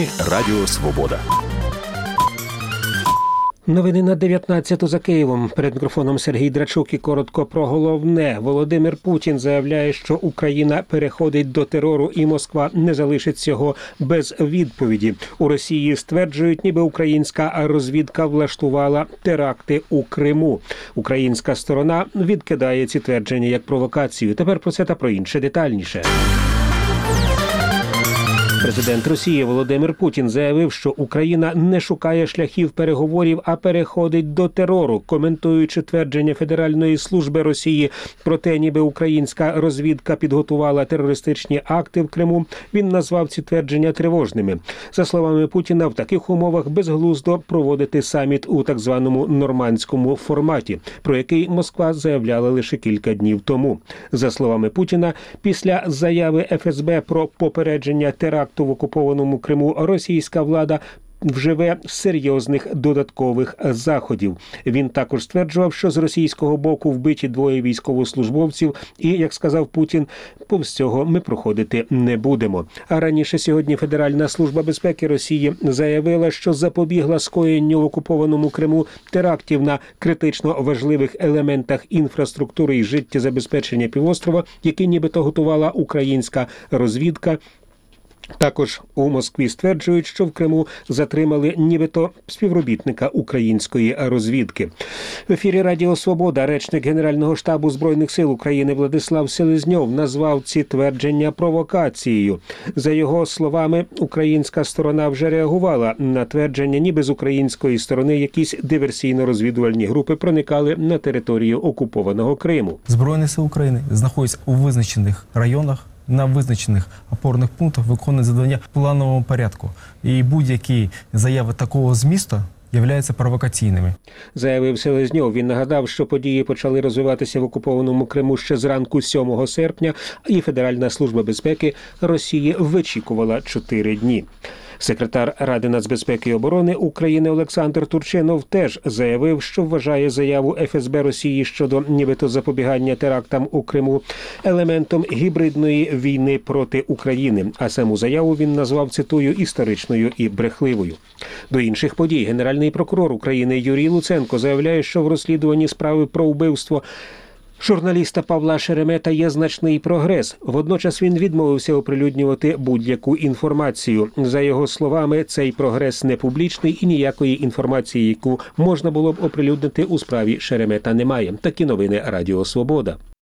Новини Радіо Свобода. Новини на 19-ту за Києвом. Перед мікрофоном Сергій Драчук і коротко про головне. Володимир Путін заявляє, що Україна переходить до терору і Москва не залишить цього без відповіді. У Росії стверджують, ніби українська розвідка влаштувала теракти у Криму. Українська сторона відкидає ці твердження як провокацію. Тепер про це та про інше детальніше. Президент Росії Володимир Путін заявив, що Україна не шукає шляхів переговорів, а переходить до терору. Коментуючи твердження Федеральної служби Росії про те, ніби українська розвідка підготувала терористичні акти в Криму, він назвав ці твердження тривожними. За словами Путіна, в таких умовах безглуздо проводити саміт у так званому нормандському форматі, про який Москва заявляла лише кілька днів тому. За словами Путіна, після заяви ФСБ про попередження теракту в окупованому Криму російська влада вживе серйозних додаткових заходів. Він також стверджував, що з російського боку вбиті 2 військовослужбовців і, як сказав Путін, повз цього ми проходити не будемо. А раніше сьогодні Федеральна служба безпеки Росії заявила, що запобігла скоєнню в окупованому Криму терактів на критично важливих елементах інфраструктури і життєзабезпечення півострова, які нібито готувала українська розвідка. Також у Москві стверджують, що в Криму затримали нібито співробітника української розвідки. В ефірі Радіо Свобода речник Генерального штабу Збройних сил України Владислав Селезньов назвав ці твердження провокацією. За його словами, українська сторона вже реагувала на твердження, ніби з української сторони якісь диверсійно-розвідувальні групи проникали на територію окупованого Криму. Збройні сили України знаходяться у визначених районах, на визначених опорних пунктах виконують завдання в плановому порядку. І будь-які заяви такого змісту являються провокаційними. Заявив Селезньов. Він нагадав, що події почали розвиватися в окупованому Криму ще зранку 7 серпня, і Федеральна служба безпеки Росії вичікувала 4 дні. Секретар Ради нацбезпеки і оборони України Олександр Турчинов теж заявив, що вважає заяву ФСБ Росії щодо нібито запобігання терактам у Криму елементом гібридної війни проти України, а саму заяву він назвав, цитую, історичною і брехливою. До інших подій Генеральний прокурор України Юрій Луценко заявляє, що в розслідуванні справи про вбивство журналіста Павла Шеремета є значний прогрес. Водночас він відмовився оприлюднювати будь-яку інформацію. За його словами, цей прогрес не публічний і ніякої інформації, яку можна було б оприлюднити у справі Шеремета, немає. Такі новини Радіо Свобода.